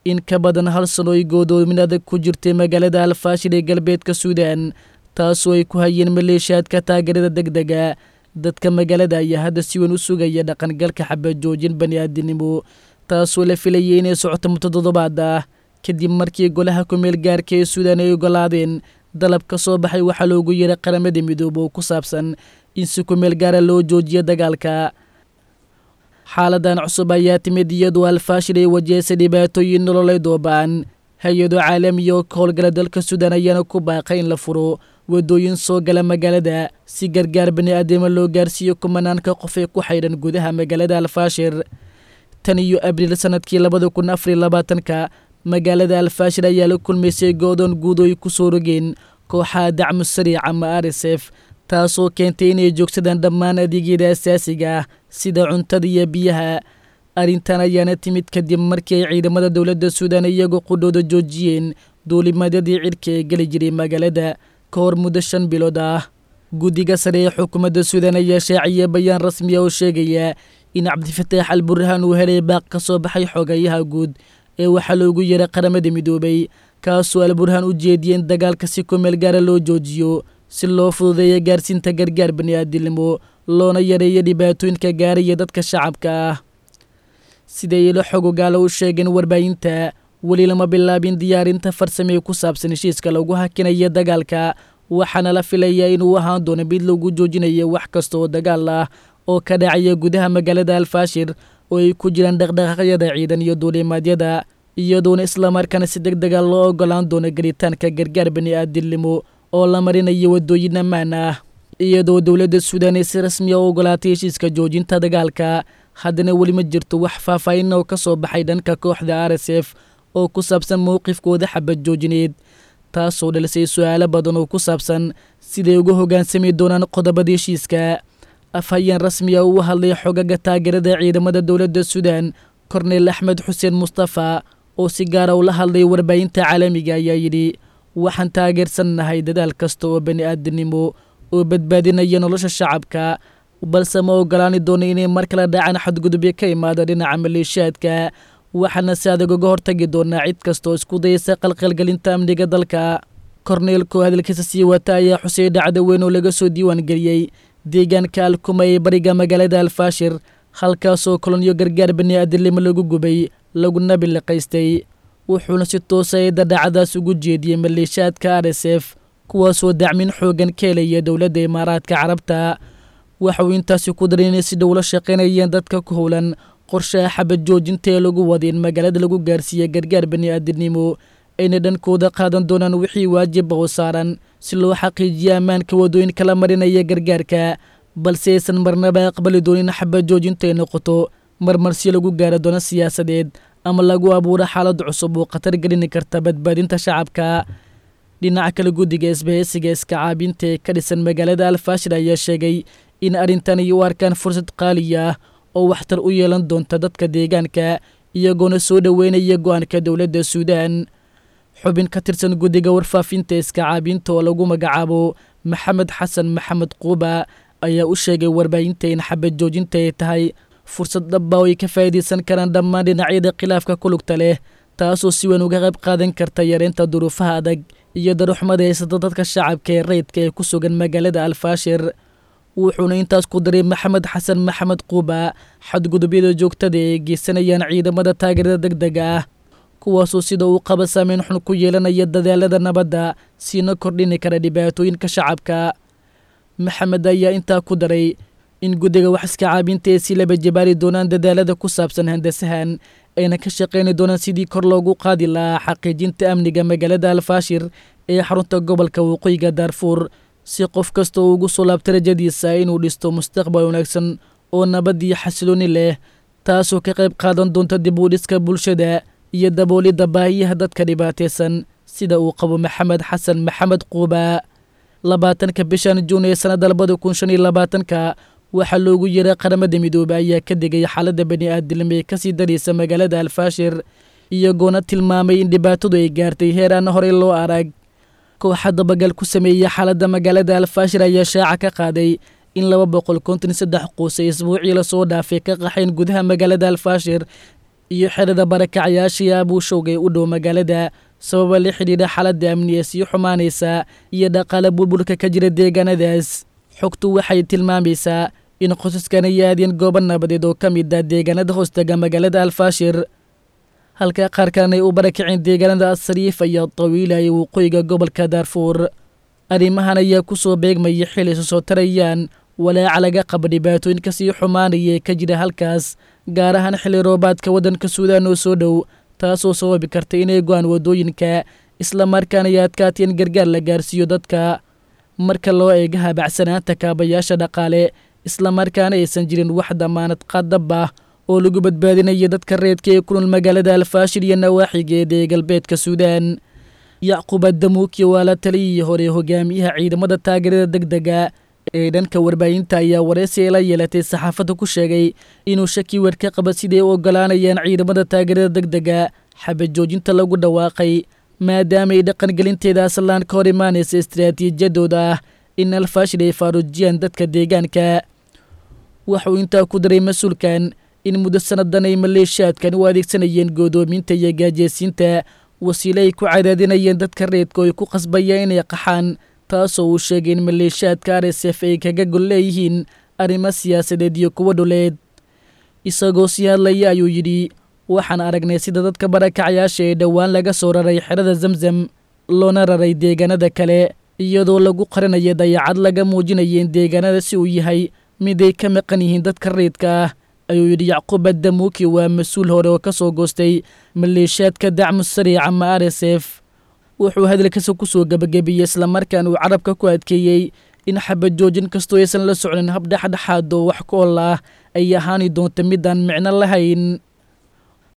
in ka badan hal sano ay go'doomin adag ku jirtay magaalada alfaashir ee galbeedka suudaan taasoo ay ku hayeen maleeshiyaadka taageerada degdega dadka magaalada ayaa hadda si weyn u sugaya dhaqangalka xabad joojin bani'aadinimo taasoo la filayay inay socoto muddo toddobaad ah kadib markii golaha ku-meel gaarka ee suudaan ay ogolaadeen dalab ka soo baxay waxaa loogu yeeray qaramada midoobe oo ku saabsan in si ku-meel gaara loo joojiyo dagaalka xaaladan cusub ayaa timid iyadoo alfaashir ay wajahaysay dhibaatooyin nololeed oo ba'an hay-ado caalamiya oo ka howlgala dalka suudaan ayaana ku baaqay in la furo waddooyin soo gala magaalada si gargaar bani'aadamo loo gaarsiiyo kumanaanka qof ee ku xaydhan gudaha magaalada alfaashir tan iyo abriil sanadkii 2024 magaalada alfaashir ayaa la kulmaysay go'doon guud oo ay ku soo rogeen kooxaha dacmu sariic ama RSF taasoo keentay inay joogsadaan dhammaan adeegyada asaasiga ah sida cuntada iyo biyaha arrintan ayaana timid kadib markii ay ciidamada dowladda suudaan iyagoo qudhooda joojiyeen duulimadyadii cirka ee geli jiray magaalada ka hor muddo 5 bilood ah guddiga sare ee xukuumadda suudaan ayaa shaaciyay bayaan rasmi ah oo sheegaya in cabdifataax al-burhaan uu helay baaq ka soo baxay xogayaha guud ee waxaa loogu yeeray qaramada midoobay kaasoo al-burhaan u jeediyey in dagaalka si ku meel gaara loo joojiyo si loo fududeeyo gaarsiinta gargaar bani'aadinimo loona yareeyo dhibaatooyinka gaaraya dadka shacabka ah siday ilo xog ogaala u sheegeen warbaahinta weli lama bilaabin diyaarinta farsamee ku saabsan heshiiska lagu hakinaya dagaalka waxaana la filayaa inuu ahaan doono mid lagu joojinayo wax kasta oo dagaal ah oo ka dhacaya gudaha magaalada alfaashir oo ay ku jiraan dhaqdhaqaaqyada ciidan iyo duulimaadyada iyadoona islamarkaana si degdega loo ogolaan doono gelitaanka gargaar bani'aadinimo oo la marinayo waddooyin ammaan ah iyadoo dowladda suudaan ay si rasmi ah u ogolaatay heshiiska joojinta dagaalka haddana weli ma jirto wax faahfaahin oo ka soo baxay dhanka kooxda RSF oo ku saabsan mowqifkooda xabad joojineed taasoo dhalisay su'aalo badan oo ku saabsan siday uga hoggaansami doonaan qodobada heshiiska afhayeen rasmi ah uu hadlay xogaga taageerada ciidamada dowladda suudaan korneyl axmed xuseen mustafa oo si gaara ula hadlay warbaahinta caalamiga ayaa yidhi waxaan taageersannahay dadaal kasta oo bani'aadinimo oo badbaadinaya nolosha shacabka balse ma ogolaani doono inay mar kale dhacaan xadgudubyo ka imaada dhinaca maleeshiyaadka waxaana si adag uga hortagi doonaa cid kasta oo isku dayaysa qalqalgelinta amniga dalka korneylkoo hadalkiisa sii wata ayaa xusay dhacdo weyn oo laga soo diiwaan geliyey deegaanka alkuma ee bariga magaalada alfaashir halkaasoo kolonyo gargaar bani'aadinimo lagu gubay laguna biliqaystay wuxuuna si toosa eedda dhacdaas ugu jeediyey maleeshiyaadka RSF kuwaasoo dacmin xoogan ka helaya dowladda imaaraadka carabta waxauu intaasi ku daray inay si dhow la shaqaynayeen dadka ku howlan qorshaha xabad joojinta ee lagu wada in magaalada lagu gaarsiiya gargaar bani'aadinimo ayna dhankooda qaadan doonaan wixii waajib oo saaran si loo xaqiijiyo ammaanka waddooyinka la marinaya gargaarka balse aysan marnaba aqbali doonin xabad joojinta ay noqoto marmarsi lagu gaari doono siyaasadeed ama lagu abuuro xaalad cusub oo khatar gelin karta badbaadinta shacabka dhinaca kale guddiga isbahaysiga iska caabinta ee ka dhisan magaalada alfaashir ayaa sheegay in arrintan ay u arkaan fursad qaali ah oo waxtar u yeelan doonta dadka deegaanka iyagoona soo dhoweynaya go'aanka dowladda suudaan xubin ka tirsan guddiga warfaafinta iska caabinta oo lagu magacaabo maxamed xasan maxamed quuba ayaa u sheegay warbaahinta in xabad joojinta ay tahay fursad dhaba oo ay ka faa'iidaysan karaan dhammaan dhinacyada khilaafka ku lugta leh taasoo si weyn uga qayb qaadan karta yareynta duruufaha adag iyo daruxmada haysata dadka shacabka ee rayidka ee ku sugan magaalada alfaashir wuxuuna intaas ku daray maxamed xasan maxamed quuba xadgudubyada joogtada ee geysanayaan ciidamada taageerada degdega ah kuwaasoo sida uu qaba saameyn xun ku yeelanaya dadaalada nabadda siina kordhini kara dhibaatooyinka shacabka maxamed ayaa intaa ku daray in guddiga wax iska caabinta ee si laba jabaari doonaan dadaalada ku saabsan handasahan ayna ka shaqayni doonaan sidii kor loogu qaadi lahaa xaqiijinta amniga magaalada alfaashir ee xarunta gobolka waqooyiga daarfuur si qof kasta uu ugu soo laabta rajadiisa inuu dhisto mustaqbal wanaagsan oo nabad iyo xasilooni leh taasoo ka qayb qaadan doonta dib u dhiska bulshada iyo daboolidda baahiyaha dadka dhibaataysan sida uu qabo maxamed xasan maxamed quuba 20 bishan Juun ee sanadda 2025 waxaa loogu yeeray qaramada midoobay ayaa ka digay xaaladda bani'aadinimo ee kasii daraysa magaalada alfaashir iyagoona tilmaamay in dhibaatadu ay gaartay heer aan horey loo arag kooxa dabagal ku sameeyay xaaladda magaalada alfaashir ayaa shaaca ka qaaday in 253 qoys ay isbuucii la soo dhaafay ka qaxeen gudaha magaalada alfaashir iyo xerada barakacyaashii abuushowgay u dhow magaalada sababa la xidhiidha xaaladda amniga sii xumaanaysa iyo dhaqaale burburka ka jira deegaanadaas. xogtu waxay tilmaamaysaa in qoysaskan ay aadeen goobo nabadeed oo ka mid ah deegaanada hoostaga magaalada alfaashir, halka qaar kalena ay u barakaceen deegaanada asariif iyo tawiila ee waqooyiga gobolka daarfuur. arrimahan ayaa ku soo beegmaya xil isu soo tarayaan walaaca laga qaba dhibaatooyinka sii xumaanaya ee ka jira halkaas, gaar ahaan xilli roobaadka waddanka suudaan oo soo dhow, taasoo sababi karta inay go'aan waddooyinka islamarkaana ay adkaateen gargaar la gaarsiiyo dadka. marka loo eego habacsanaanta kaabayaasha dhaqaale islamarkaana aysan jirin wax damaanad qadab ah oo lagu badbaadinayo dadka reedka ee ku nool magaalada alfaashir iyo nawaaxigeeda ee galbeedka suudaan. yacquub addamuuki waa la taliyihii hore hogaamiyaha ciidamada taageerada degdega ee dhanka warbaahinta ayaa wareysi ay la yeelatay saxaafadda ku sheegay inuu shaki weer ka qaba siday u oggolaanayaan ciidamada taageerada degdega xabad joojinta lagu dhawaaqay, maadaama ay dhaqangelinteeda aslaan ka hor imaanaysa istiraatiijiyadooda ah in alfaashir ay faaruujiyaan dadka deegaanka. wuxuu intaa ku daray mas-uulkan in muddo sannadan ay maleeshiyaadkan u adeegsanayeen go'doominta iyo gaajeysiinta wasiile ay ku cadaadinayeen dadka reedka oo ay ku qasbayaan inay qaxaan, taasoo uu sheegay in maleeshiyaadka RSF ay kaga gol leeyihiin arrimo siyaasadeed iyo kuwo dhuleed. isagoo sii hadlaya ayuu yidhi, waxaan aragnay sida dadka barakacyaasha ee dhowaan laga soo raray xerada zamzam loona raray deegaanada kale iyadoo lagu qarinayo dayacad laga muujinaya in deegaanada si uu yahay mid ay ka maqan yihiin dadka reedka ah, ayuu yidhi yacquub addamuuki. waa mas-uul hore oo ka soo goostay maleeshiyaadka dacmu sariic ama RSF. wuxuu hadalkiisa ku soo gebagabiyey islamarkaan uu carabka ku adkeeyey in xabad joojin kastoo aysan la socnin hab dhexdhexaad oo wax ku ol ah ay ahaani doonto midaan micno lahayn.